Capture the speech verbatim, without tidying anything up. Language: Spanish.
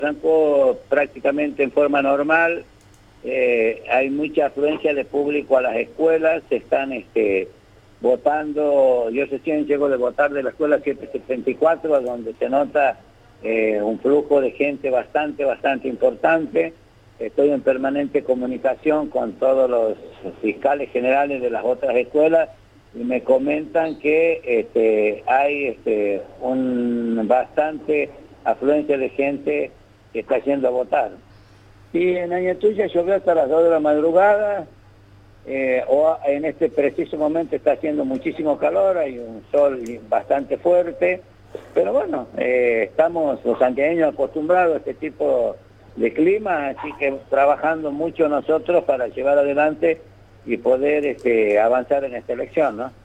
Arrancó prácticamente en forma normal, eh, hay mucha afluencia de público a las escuelas, se están este, votando. Yo recién llego de votar de la escuela setecientos setenta y cuatro, donde se nota eh, un flujo de gente bastante, bastante importante. Estoy en permanente comunicación con todos los fiscales generales de las otras escuelas y me comentan que este, hay este, un bastante afluencia de gente que está yendo a votar. Y en Añatuya llovió hasta las dos de la madrugada, eh, o en este preciso momento está haciendo muchísimo calor, hay un sol bastante fuerte, pero bueno, eh, estamos los santiagueños acostumbrados a este tipo de clima, así que trabajando mucho nosotros para llevar adelante y poder este, avanzar en esta elección, ¿no?